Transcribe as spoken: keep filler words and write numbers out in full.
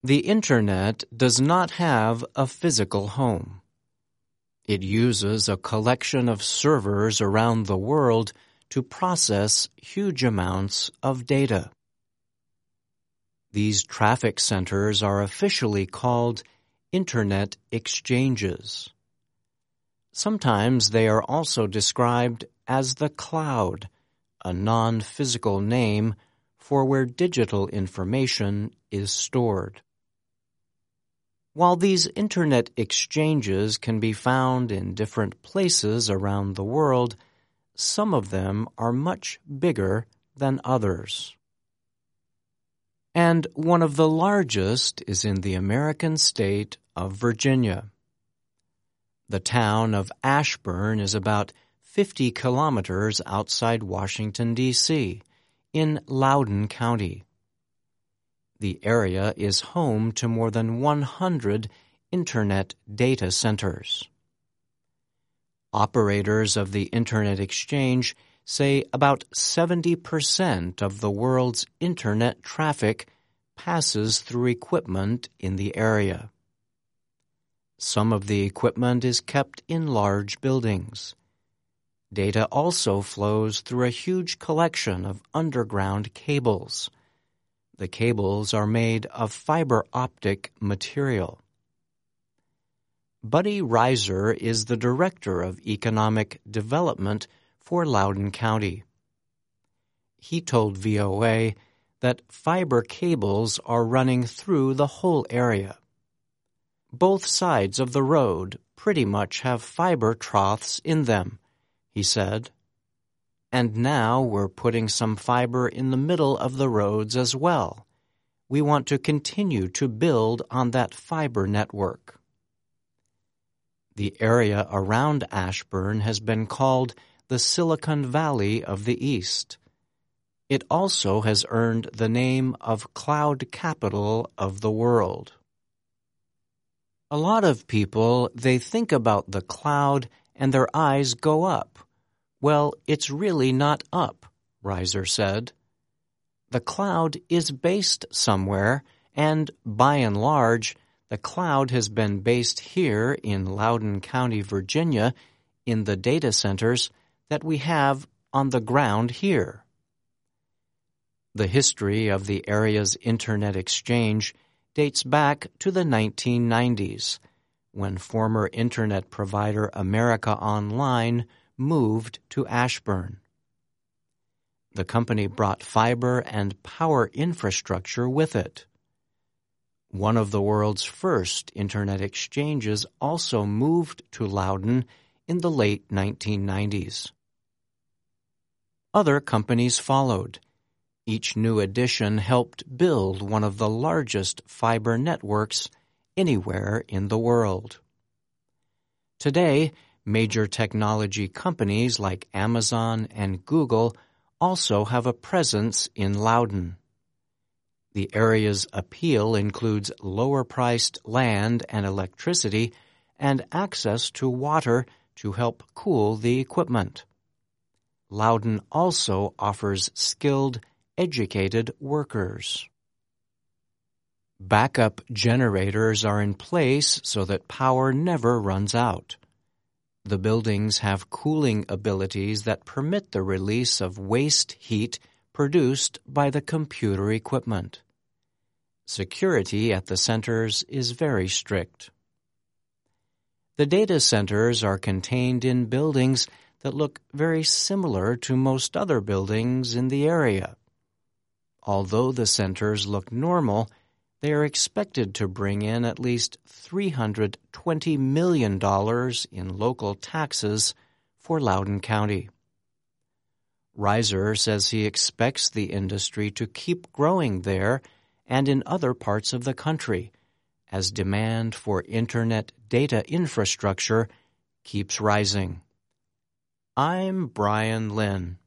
The Internet does not have a physical home. It uses a collection of servers around the world to process huge amounts of data. These traffic centers are officially called Internet exchanges. Sometimes they are also described as the cloud, a non-physical name for where digital information is stored. While these Internet exchanges can be found in different places around the world, some of them are much bigger than others. And one of the largest is in the American state of Virginia. The town of Ashburn is about fifty kilometers outside Washington, D C, in Loudoun County. The area is home to more than one hundred Internet data centers. Operators of the Internet exchange say about seventy percent of the world's Internet traffic passes through equipment in the area. Some of the equipment is kept in large buildings. Data also flows through a huge collection of underground cables. The cables are made of fiber optic material. Buddy Reiser is the Director of Economic Development for Loudoun County. He told V O A that fiber cables are running through the whole area. Both sides of the road pretty much have fiber troughs in them, he said. And now we're putting some fiber in the middle of the roads as well. We want to continue to build on that fiber network. The area around Ashburn has been called the Silicon Valley of the East. It also has earned the name of Cloud Capital of the World. A lot of people, they think about the cloud and their eyes go up. Well, it's really not up, Reiser said. The cloud is based somewhere, and by and large, the cloud has been based here in Loudoun County, Virginia, in the data centers that we have on the ground here. The history of the area's Internet exchange dates back to the nineteen nineties, when former Internet provider America Online moved to Ashburn. The company brought fiber and power infrastructure with it. One of the world's first Internet exchanges also moved to Loudoun in the late nineteen nineties. Other companies followed. Each new addition helped build one of the largest fiber networks anywhere in the world. Today, major technology companies like Amazon and Google also have a presence in Loudoun. The area's appeal includes lower-priced land and electricity and access to water to help cool the equipment. Loudoun also offers skilled, educated workers. Backup generators are in place so that power never runs out. The buildings have cooling abilities that permit the release of waste heat produced by the computer equipment. Security at the centers is very strict. The data centers are contained in buildings that look very similar to most other buildings in the area. Although the centers look normal, they are expected to bring in at least three hundred twenty million dollars in local taxes for Loudoun County. Reiser says he expects the industry to keep growing there and in other parts of the country as demand for Internet data infrastructure keeps rising. I'm Brian Lynn.